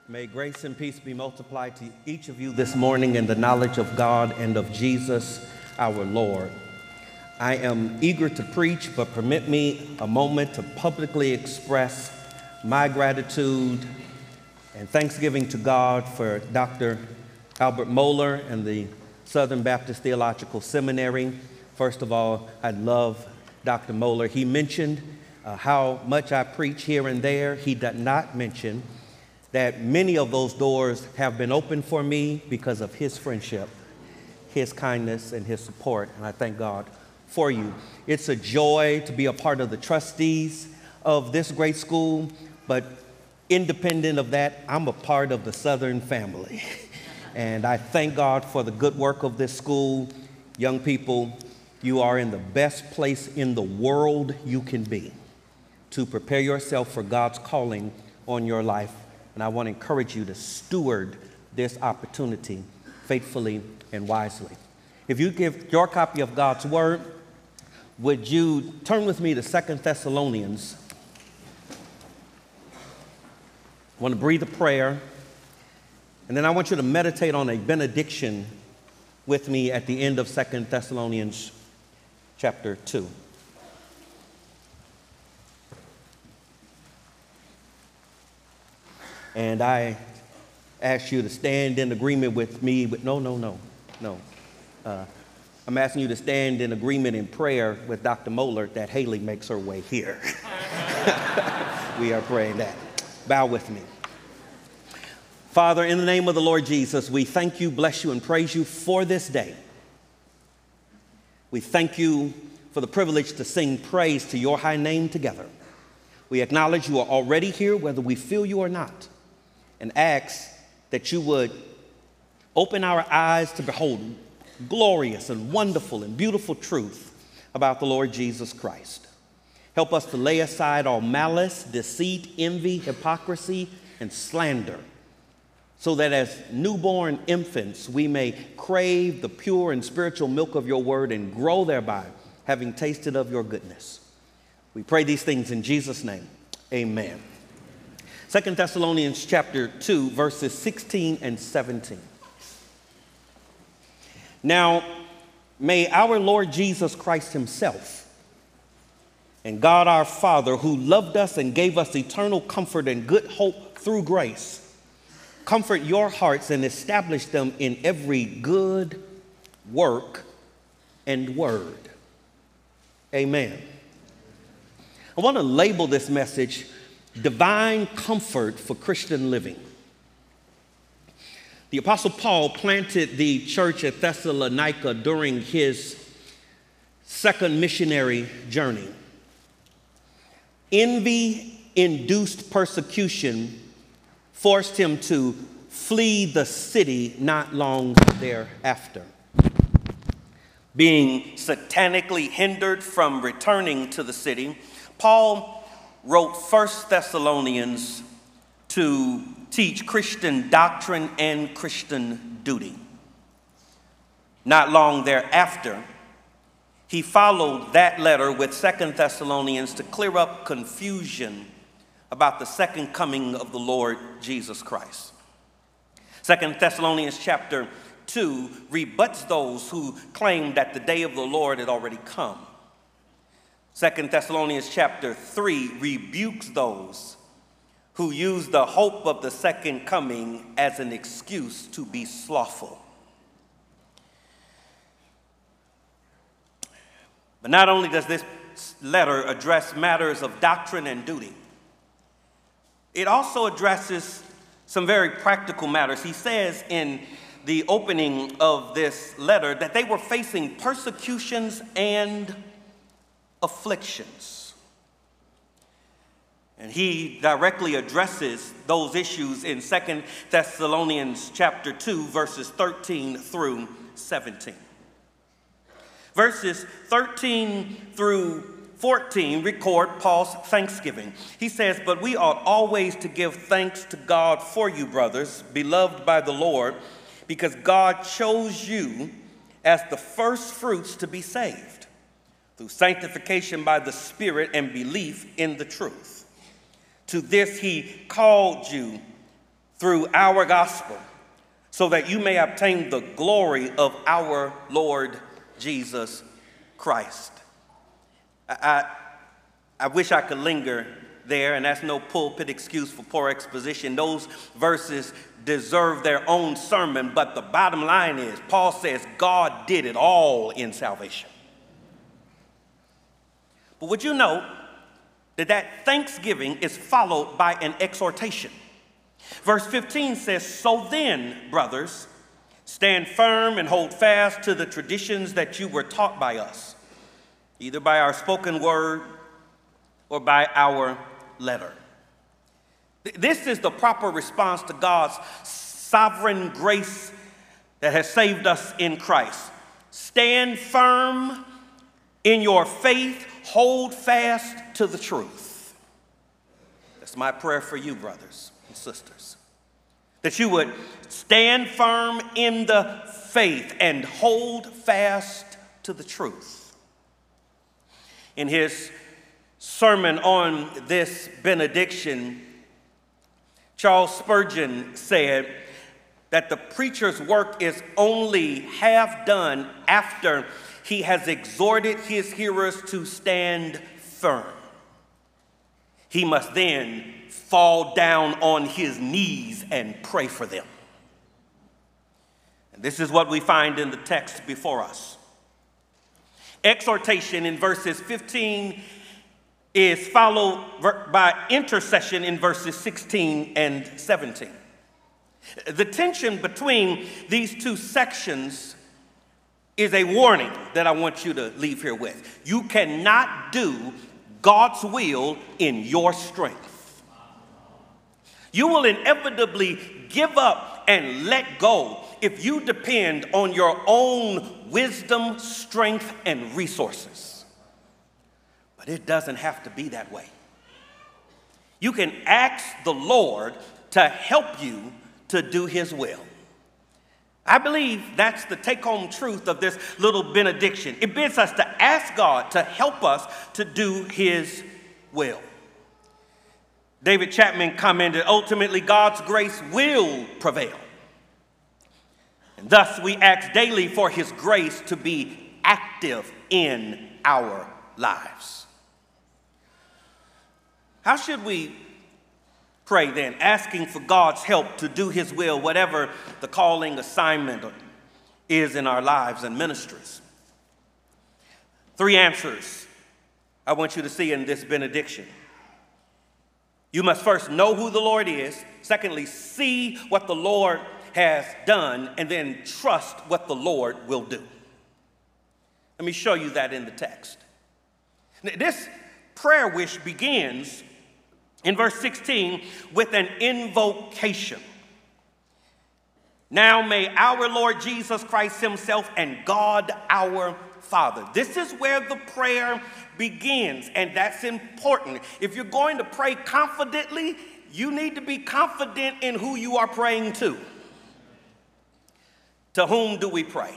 May grace and peace be multiplied to each of you this morning in the knowledge of God and of Jesus our Lord. I am eager to preach, but permit me a moment to publicly express my gratitude and thanksgiving to God for Dr. Albert Mohler and the Southern Baptist Theological Seminary. First of all, I love Dr. Mohler. He mentioned how much I preach here and there. He did not mention that many of those doors have been opened for me because of his friendship, his kindness, and his support, and I thank God for you. It's a joy to be a part of the trustees of this great school, but independent of that, I'm a part of the Southern family, and I thank God for the good work of this school. Young people, you are in the best place in the world you can be to prepare yourself for God's calling on your life. And I want to encourage you to steward this opportunity faithfully and wisely. If you give your copy of God's Word, would you turn with me to 2 Thessalonians? I want to breathe a prayer, and then I want you to meditate on a benediction with me at the end of 2 Thessalonians chapter 2. And I ask you to stand in agreement with me. No. I'm asking you to stand in agreement in prayer with Dr. Mohler that Haley makes her way here. We are praying that. Bow with me. Father, in the name of the Lord Jesus, we thank you, bless you, and praise you for this day. We thank you for the privilege to sing praise to your high name together. We acknowledge you are already here, whether we feel you or not, and ask that you would open our eyes to behold glorious and wonderful and beautiful truth about the Lord Jesus Christ. Help us to lay aside all malice, deceit, envy, hypocrisy, and slander, so that as newborn infants we may crave the pure and spiritual milk of your word and grow thereby, having tasted of your goodness. We pray these things in Jesus' name. Amen. 2 Thessalonians chapter 2, verses 16 and 17. Now, may our Lord Jesus Christ himself and God our Father, who loved us and gave us eternal comfort and good hope through grace, comfort your hearts and establish them in every good work and word. Amen. I want to label this message Divine Comfort for Christian Living. The Apostle Paul planted the church at Thessalonica during his second missionary journey. Envy-induced persecution forced him to flee the city not long thereafter. Being satanically hindered from returning to the city, Paul wrote 1 Thessalonians to teach Christian doctrine and Christian duty. Not long thereafter, he followed that letter with 2 Thessalonians to clear up confusion about the second coming of the Lord Jesus Christ. 2 Thessalonians chapter 2 rebuts those who claim that the day of the Lord had already come. 2 Thessalonians chapter 3 rebukes those who use the hope of the second coming as an excuse to be slothful. But not only does this letter address matters of doctrine and duty, it also addresses some very practical matters. He says in the opening of this letter that they were facing persecutions and afflictions. And he directly addresses those issues in 2 Thessalonians chapter 2, verses 13 through 17. Verses 13 through 14 record Paul's thanksgiving. He says, "But we ought always to give thanks to God for you, brothers, beloved by the Lord, because God chose you as the first fruits to be saved, through sanctification by the Spirit and belief in the truth. To this he called you through our gospel, so that you may obtain the glory of our Lord Jesus Christ. I wish I could linger there, and that's no pulpit excuse for poor exposition. Those verses deserve their own sermon, but the bottom line is, Paul says God did it all in salvation. But would you know that thanksgiving is followed by an exhortation? Verse 15 says, "So then, brothers, stand firm and hold fast to the traditions that you were taught by us, either by our spoken word or by our letter." This is the proper response to God's sovereign grace that has saved us in Christ. Stand firm in your faith, hold fast to the truth. That's my prayer for you, brothers and sisters, that you would stand firm in the faith and hold fast to the truth. In his sermon on this benediction, Charles Spurgeon said that the preacher's work is only half done after he has exhorted his hearers to stand firm. He must then fall down on his knees and pray for them. And this is what we find in the text before us. Exhortation in verses 15 is followed by intercession in verses 16 and 17. The tension between these two sections is a warning that I want you to leave here with. You cannot do God's will in your strength. You will inevitably give up and let go if you depend on your own wisdom, strength, and resources. But it doesn't have to be that way. You can ask the Lord to help you to do his will. I believe that's the take-home truth of this little benediction. It bids us to ask God to help us to do his will. David Chapman commented, ultimately, God's grace will prevail. And thus, we ask daily for his grace to be active in our lives. How should we pray then, asking for God's help to do his will, whatever the calling assignment is in our lives and ministries? 3 answers I want you to see in this benediction. You must first know who the Lord is. Secondly, see what the Lord has done, and then trust what the Lord will do. Let me show you that in the text. This prayer wish begins in verse 16 with an invocation. Now may our Lord Jesus Christ himself and God our Father. This is where the prayer begins, and that's important. If you're going to pray confidently, you need to be confident in who you are praying to. To whom do we pray?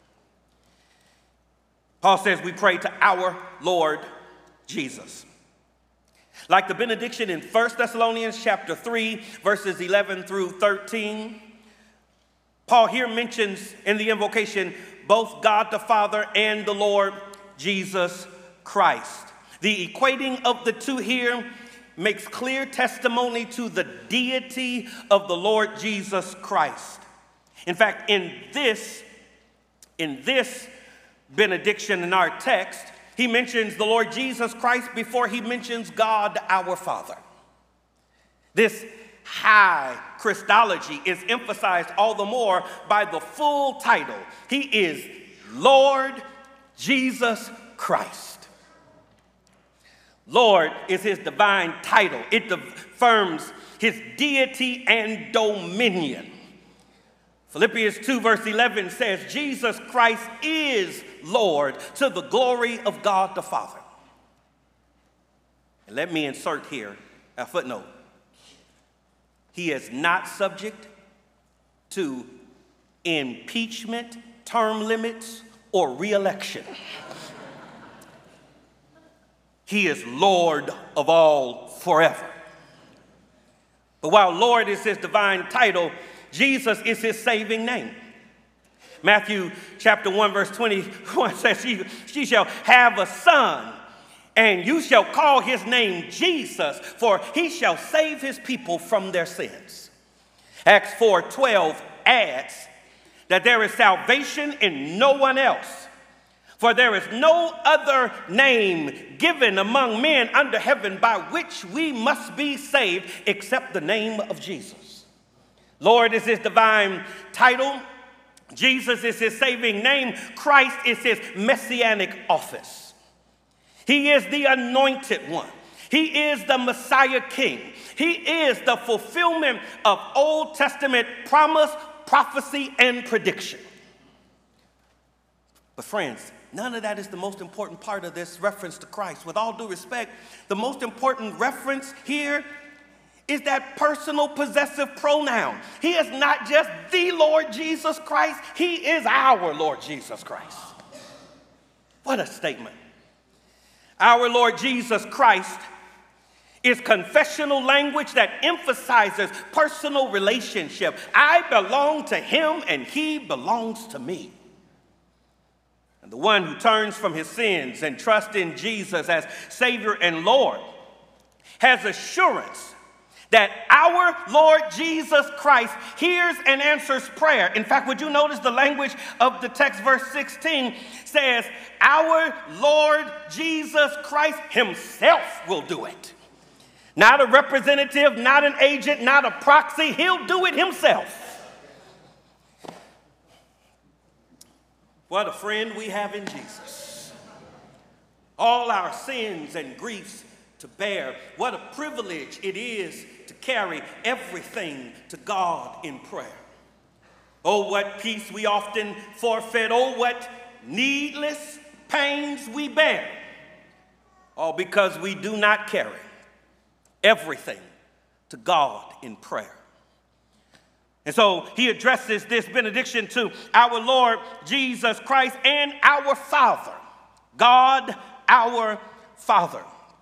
Paul says we pray to our Lord Jesus. Like the benediction in 1 Thessalonians chapter 3, verses 11 through 13, Paul here mentions in the invocation both God the Father and the Lord Jesus Christ. The equating of the two here makes clear testimony to the deity of the Lord Jesus Christ. In fact, in this benediction in our text, he mentions the Lord Jesus Christ before he mentions God our Father. This high Christology is emphasized all the more by the full title. He is Lord Jesus Christ. Lord is his divine title. It affirms his deity and dominion. Philippians 2 verse 11 says, Jesus Christ is Lord to the glory of God the Father. And let me insert here a footnote. He is not subject to impeachment, term limits, or re-election. He is Lord of all forever. But while Lord is his divine title, Jesus is his saving name. Matthew chapter 1 verse 21 says, she shall have a son, and you shall call his name Jesus, for he shall save his people from their sins. Acts 4:12 adds that there is salvation in no one else, for there is no other name given among men under heaven by which we must be saved except the name of Jesus. Lord is his divine title. Jesus is his saving name. Christ is his messianic office. He is the anointed one. He is the Messiah King. He is the fulfillment of Old Testament promise, prophecy, and prediction. But friends, none of that is the most important part of this reference to Christ. With all due respect, the most important reference here is that personal possessive pronoun. He is not just the Lord Jesus Christ, he is our Lord Jesus Christ. What a statement. Our Lord Jesus Christ is confessional language that emphasizes personal relationship. I belong to him and he belongs to me. And the one who turns from his sins and trusts in Jesus as Savior and Lord has assurance that our Lord Jesus Christ hears and answers prayer. In fact, would you notice the language of the text, verse 16 says, our Lord Jesus Christ himself will do it. Not a representative, not an agent, not a proxy. He'll do it himself. What a friend we have in Jesus. All our sins and griefs to bear. What a privilege it is to carry everything to God in prayer. Oh, what peace we often forfeit. Oh, what needless pains we bear. All because we do not carry everything to God in prayer. And so he addresses this benediction to our Lord Jesus Christ and our Father, God our Father.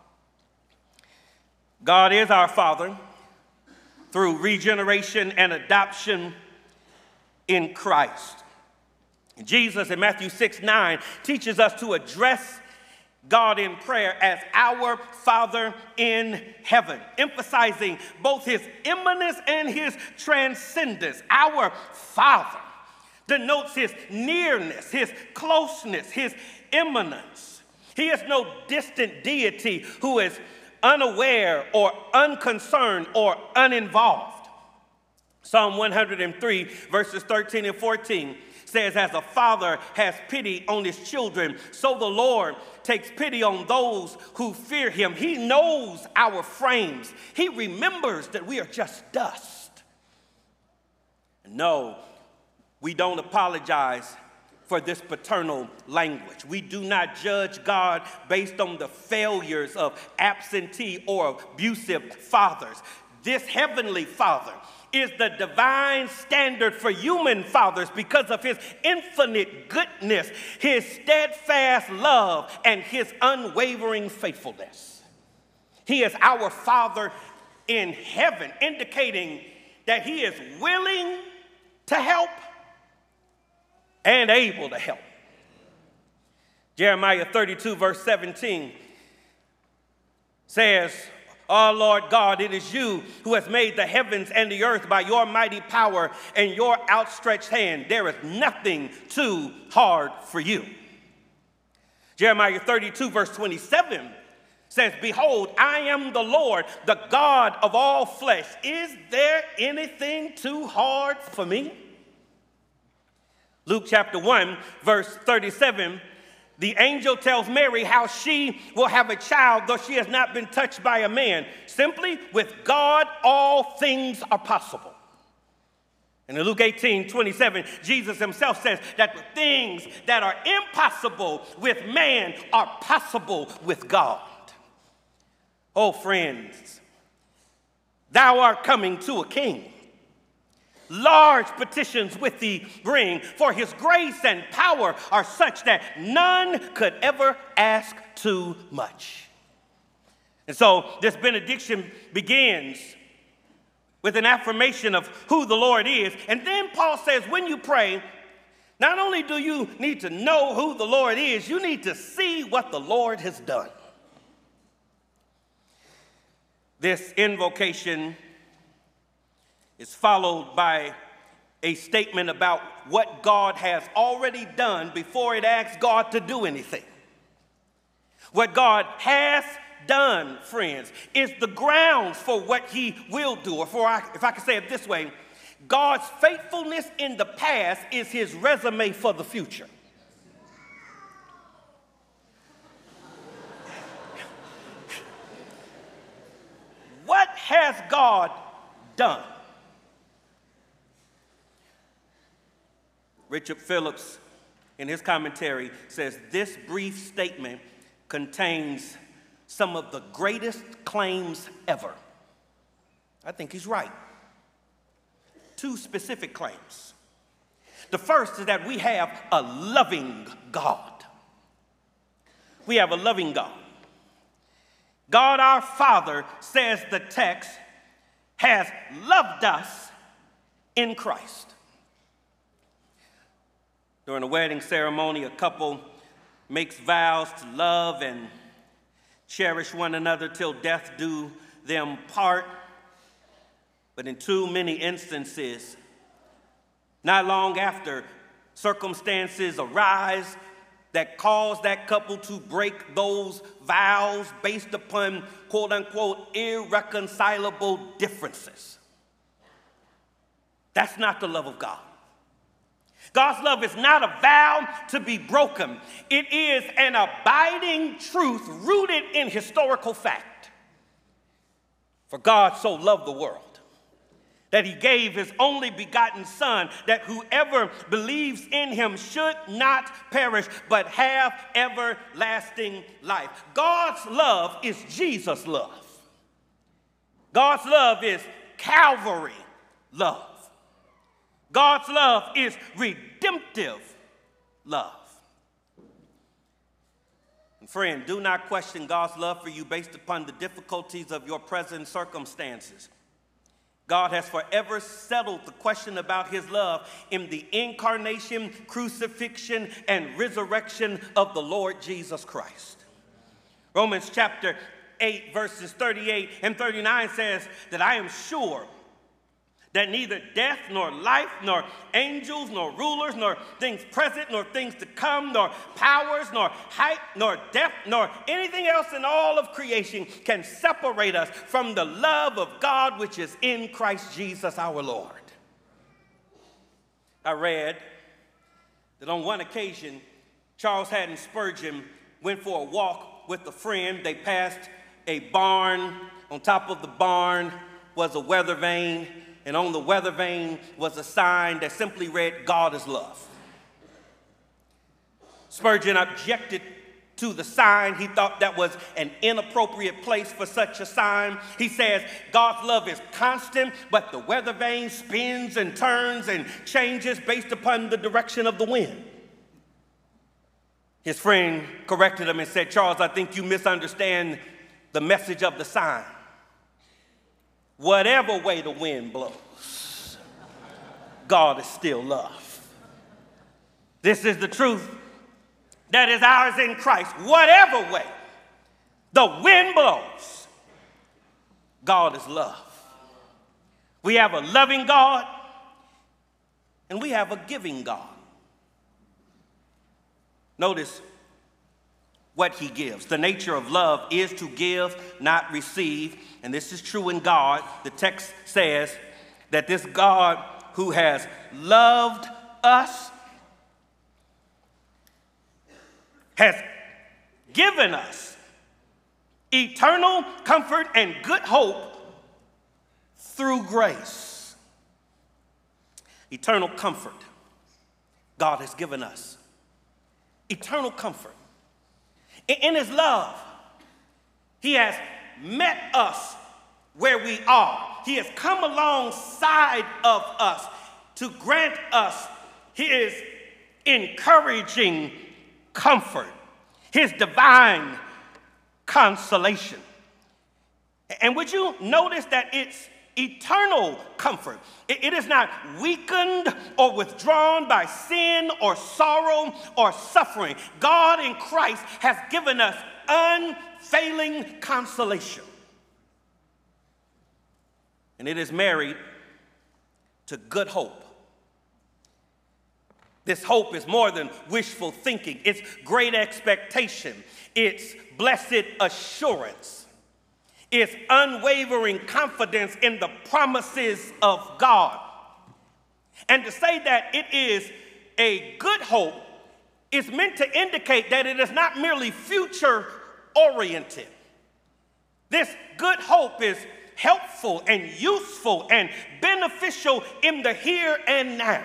God is our Father through regeneration and adoption in Christ. Jesus in Matthew 6:9 teaches us to address God in prayer as our Father in heaven, emphasizing both his immanence and his transcendence. Our Father denotes his nearness, his closeness, his immanence. He is no distant deity who is unaware or unconcerned or uninvolved. Psalm 103 verses 13 and 14 says, as a father has pity on his children, so the Lord takes pity on those who fear him. He knows our frames. He remembers that we are just dust. No, we don't apologize for this paternal language. We do not judge God based on the failures of absentee or abusive fathers. This heavenly Father is the divine standard for human fathers because of his infinite goodness, his steadfast love, and his unwavering faithfulness. He is our Father in heaven, indicating that he is willing to help and able to help. Jeremiah 32 verse 17 says, oh, Lord God, it is you who has made the heavens and the earth by your mighty power and your outstretched hand. There is nothing too hard for you. Jeremiah 32 verse 27 says, behold, I am the Lord, the God of all flesh. Is there anything too hard for me? Luke chapter 1 verse 37, the angel tells Mary how she will have a child, though she has not been touched by a man. Simply, with God, all things are possible. And in Luke 18:27, Jesus himself says that the things that are impossible with man are possible with God. Oh, friends, thou art coming to a king. Large petitions with thee bring, for his grace and power are such that none could ever ask too much. And so this benediction begins with an affirmation of who the Lord is. And then Paul says, when you pray, not only do you need to know who the Lord is, you need to see what the Lord has done. This invocation is followed by a statement about what God has already done before it asks God to do anything. What God has done, friends, is the grounds for what he will do. Or if I can say it this way, God's faithfulness in the past is his resume for the future. What has God done? Richard Phillips, in his commentary, says this brief statement contains some of the greatest claims ever. I think he's right. Two specific claims. The first is that we have a loving God. We have a loving God. God our Father, says the text, has loved us in Christ. During a wedding ceremony, a couple makes vows to love and cherish one another till death do them part. But in too many instances, not long after, circumstances arise that cause that couple to break those vows based upon, quote unquote, irreconcilable differences. That's not the love of God. God's love is not a vow to be broken. It is an abiding truth rooted in historical fact. For God so loved the world that he gave his only begotten Son, that whoever believes in him should not perish, but have everlasting life. God's love is Jesus' love. God's love is Calvary love. God's love is redemptive love. And friend, do not question God's love for you based upon the difficulties of your present circumstances. God has forever settled the question about his love in the incarnation, crucifixion, and resurrection of the Lord Jesus Christ. Romans chapter 8, verses 38 and 39 says that I am sure that neither death, nor life, nor angels, nor rulers, nor things present, nor things to come, nor powers, nor height, nor depth, nor anything else in all of creation can separate us from the love of God which is in Christ Jesus our Lord. I read that on one occasion, Charles Haddon Spurgeon went for a walk with a friend. They passed a barn. On top of the barn was a weather vane. And on the weather vane was a sign that simply read, God is love. Spurgeon objected to the sign. He thought that was an inappropriate place for such a sign. He says, God's love is constant, but the weather vane spins and turns and changes based upon the direction of the wind. His friend corrected him and said, Charles, I think you misunderstand the message of the sign. Whatever way the wind blows, God is still love. This is the truth that is ours in Christ. Whatever way the wind blows, God is love. We have a loving God and we have a giving God. Notice what he gives. The nature of love is to give, not receive. And this is true in God. The text says that this God who has loved us has given us eternal comfort and good hope through grace. Eternal comfort. God has given us eternal comfort. In his love, he has met us where we are. He has come alongside of us to grant us his encouraging comfort, his divine consolation. And would you notice that it's eternal comfort. It is not weakened or withdrawn by sin or sorrow or suffering. God in Christ has given us unfailing consolation. And it is married to good hope. This hope is more than wishful thinking. It's great expectation. It's blessed assurance. It's unwavering confidence in the promises of God. And to say that it is a good hope is meant to indicate that it is not merely future-oriented. This good hope is helpful and useful and beneficial in the here and now.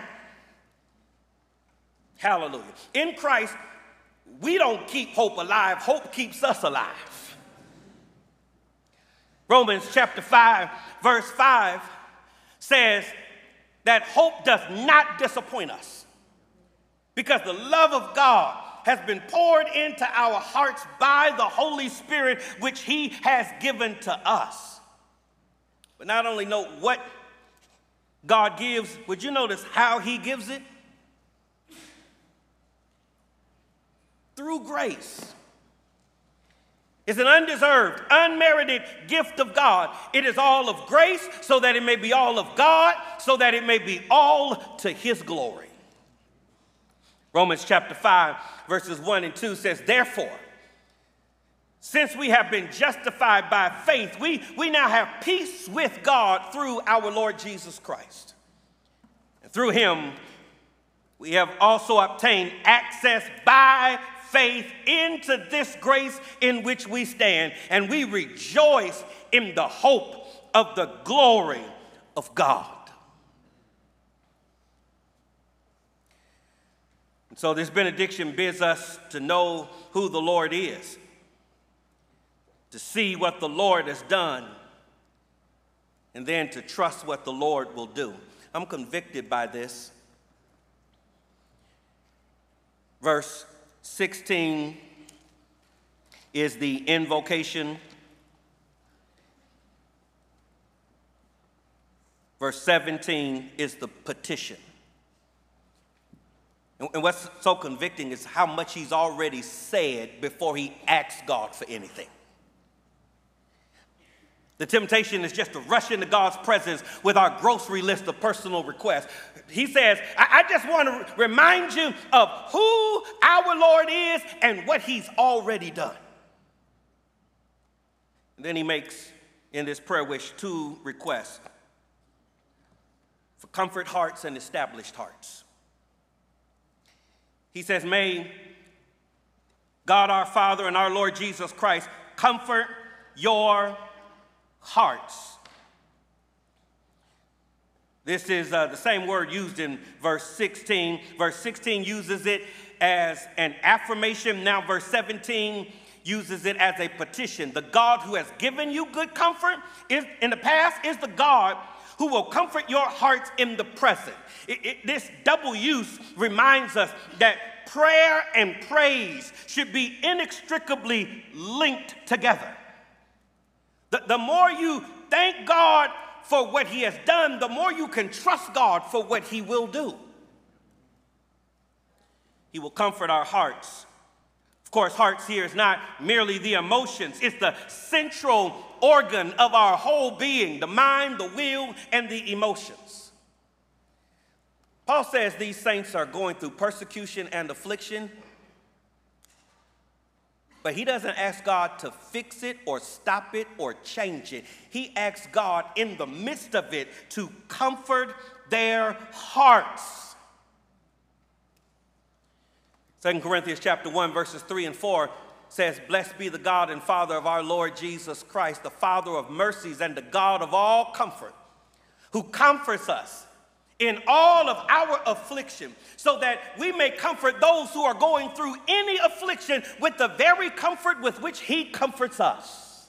Hallelujah. In Christ, we don't keep hope alive. Hope keeps us alive. Romans chapter 5, verse 5 says that hope does not disappoint us because the love of God has been poured into our hearts by the Holy Spirit, which he has given to us. But not only know what God gives, would you notice how he gives it? Through grace. It's an undeserved, unmerited gift of God. It is all of grace so that it may be all of God, so that it may be all to his glory. Romans chapter 5, verses 1 and 2 says, therefore, since we have been justified by faith, we now have peace with God through our Lord Jesus Christ. And through him, we have also obtained access by faith into this grace in which we stand, and we rejoice in the hope of the glory of God. And so this benediction bids us to know who the Lord is, to see what the Lord has done, and then to trust what the Lord will do. I'm convicted by this. Verse 16 is the invocation. Verse 17 is the petition. And what's so convicting is how much he's already said before he asks God for anything. The temptation is just to rush into God's presence with our grocery list of personal requests. He says, I just want to remind you of who our Lord is and what he's already done. And then he makes in this prayer wish 2 requests for comfort hearts and established hearts. He says, may God our Father and our Lord Jesus Christ comfort your hearts. This is the same word used in verse 16. Verse 16 uses it as an affirmation. Now verse 17 uses it as a petition. The God who has given you good comfort in the past is the God who will comfort your hearts in the present. This double use reminds us that prayer and praise should be inextricably linked together. The more you thank God for what he has done, the more you can trust God for what he will do. He will comfort our hearts. Of course, hearts here is not merely the emotions. It's the central organ of our whole being, the mind, the will, and the emotions. Paul says these saints are going through persecution and affliction, but he doesn't ask God to fix it or stop it or change it. He asks God in the midst of it to comfort their hearts. 2 Corinthians chapter 1, verses 3 and 4 says, blessed be the God and Father of our Lord Jesus Christ, the Father of mercies and the God of all comfort, who comforts us in all of our affliction, so that we may comfort those who are going through any affliction with the very comfort with which he comforts us.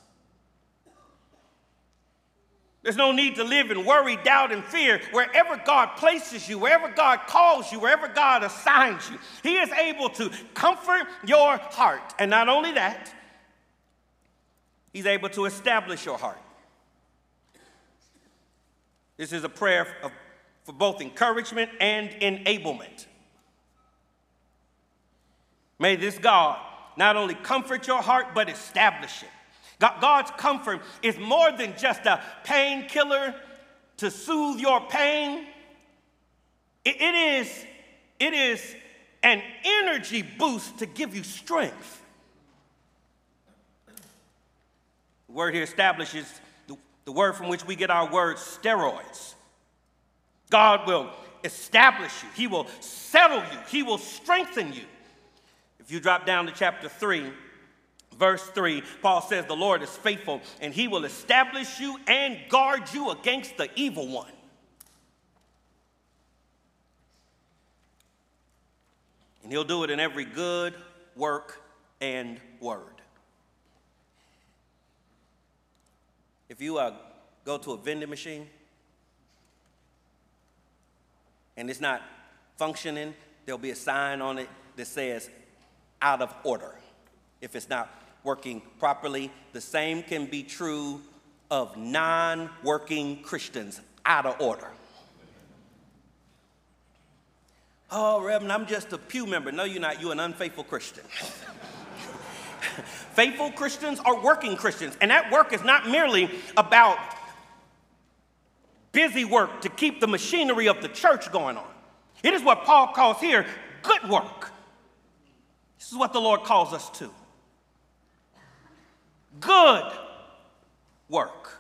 There's no need to live in worry, doubt, and fear. Wherever God places you, wherever God calls you, wherever God assigns you, he is able to comfort your heart. And not only that, he's able to establish your heart. This is a prayer for both encouragement and enablement. May this God not only comfort your heart, but establish it. God's comfort is more than just a painkiller to soothe your pain. It is an energy boost to give you strength. The word here establishes the word from which we get our word steroids. God will establish you. He will settle you. He will strengthen you. If you drop down to chapter 3, verse 3, Paul says the Lord is faithful and he will establish you and guard you against the evil one. And he'll do it in every good work and word. If you go to a vending machine and it's not functioning, there'll be a sign on it that says out of order. If it's not working properly, the same can be true of non-working Christians, out of order. Oh, Reverend, I'm just a pew member. No, you're not. You're an unfaithful Christian. Faithful Christians are working Christians, and that work is not merely about busy work to keep the machinery of the church going on. It is what Paul calls here good work. This is what the Lord calls us to. Good work.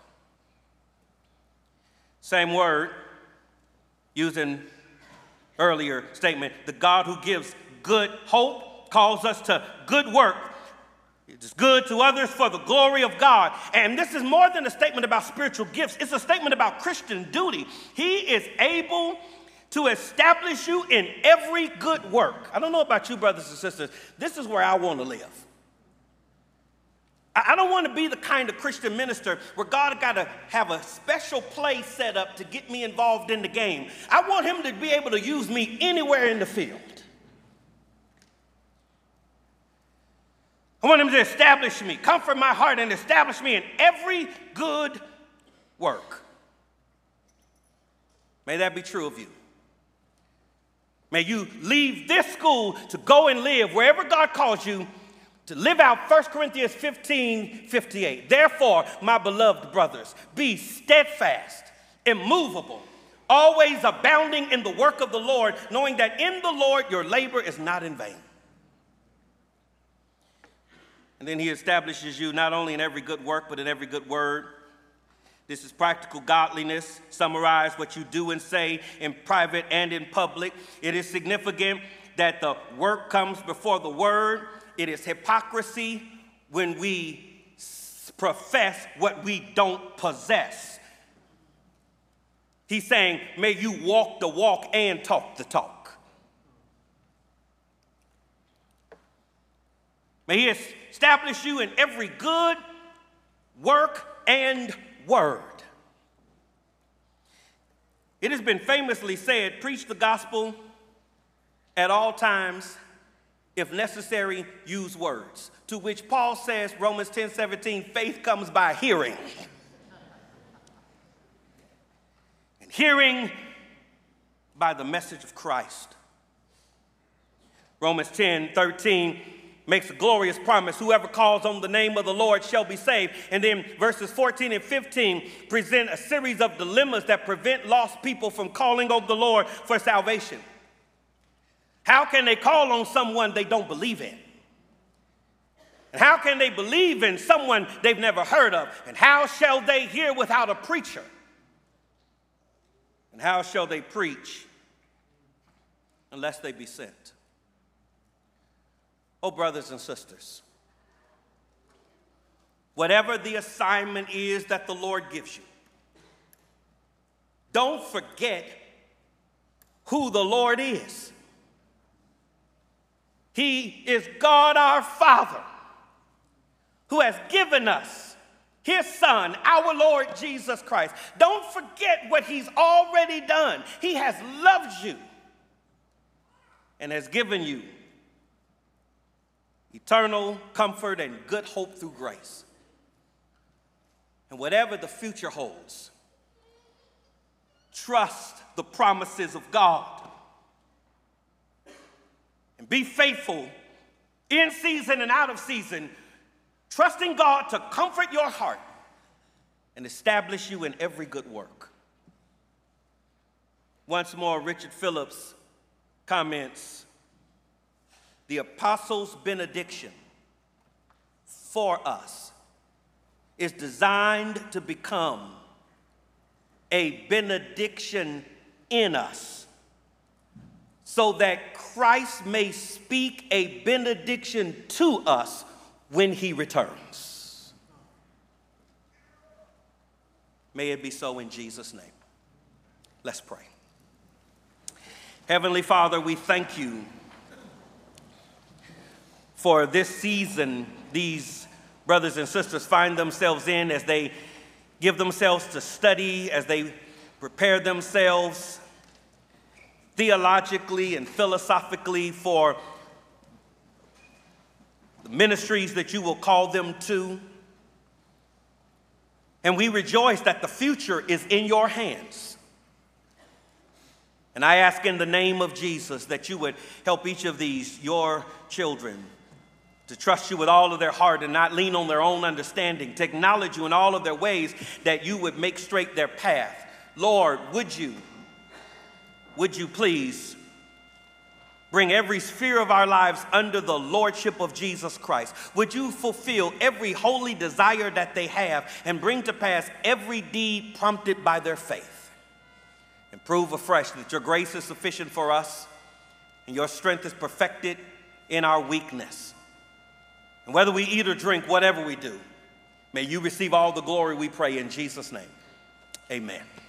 Same word used in earlier statement. The God who gives good hope calls us to good work. It's good to others for the glory of God. And this is more than a statement about spiritual gifts. It's a statement about Christian duty. He is able to establish you in every good work. I don't know about you, brothers and sisters. This is where I want to live. I don't want to be the kind of Christian minister where God got to have a special place set up to get me involved in the game. I want him to be able to use me anywhere in the field. I want him to establish me, comfort my heart, and establish me in every good work. May that be true of you. May you leave this school to go and live wherever God calls you to live out 1 Corinthians 15:58. Therefore, my beloved brothers, be steadfast, immovable, always abounding in the work of the Lord, knowing that in the Lord your labor is not in vain. And then he establishes you not only in every good work, but in every good word. This is practical godliness. Summarize what you do and say in private and in public. It is significant that the work comes before the word. It is hypocrisy when we profess what we don't possess. He's saying, may you walk the walk and talk the talk. May he establish you in every good work and word. It has been famously said, preach the gospel at all times. If necessary, use words. To which Paul says, Romans 10:17, faith comes by hearing. And hearing by the message of Christ. Romans 10:13 makes a glorious promise. Whoever calls on the name of the Lord shall be saved. And then verses 14 and 15 present a series of dilemmas that prevent lost people from calling on the Lord for salvation. How can they call on someone they don't believe in? And how can they believe in someone they've never heard of? And how shall they hear without a preacher? And how shall they preach unless they be sent? Oh, brothers and sisters, whatever the assignment is that the Lord gives you, don't forget who the Lord is. He is God our Father, who has given us his Son, our Lord Jesus Christ. Don't forget what he's already done. He has loved you and has given you eternal comfort and good hope through grace. And whatever the future holds, trust the promises of God. And be faithful in season and out of season, trusting God to comfort your heart and establish you in every good work. Once more, Richard Phillips comments, the apostles' benediction for us is designed to become a benediction in us, so that Christ may speak a benediction to us when he returns. May it be so in Jesus' name. Let's pray. Heavenly Father, we thank you for this season these brothers and sisters find themselves in as they give themselves to study, as they prepare themselves theologically and philosophically for the ministries that you will call them to. And we rejoice that the future is in your hands. And I ask in the name of Jesus that you would help each of these, your children, to trust you with all of their heart and not lean on their own understanding, to acknowledge you in all of their ways, that you would make straight their path. Lord, would you please bring every sphere of our lives under the lordship of Jesus Christ? Would you fulfill every holy desire that they have and bring to pass every deed prompted by their faith? And prove afresh that your grace is sufficient for us and your strength is perfected in our weakness. And whether we eat or drink, whatever we do, may you receive all the glory, we pray in Jesus' name. Amen.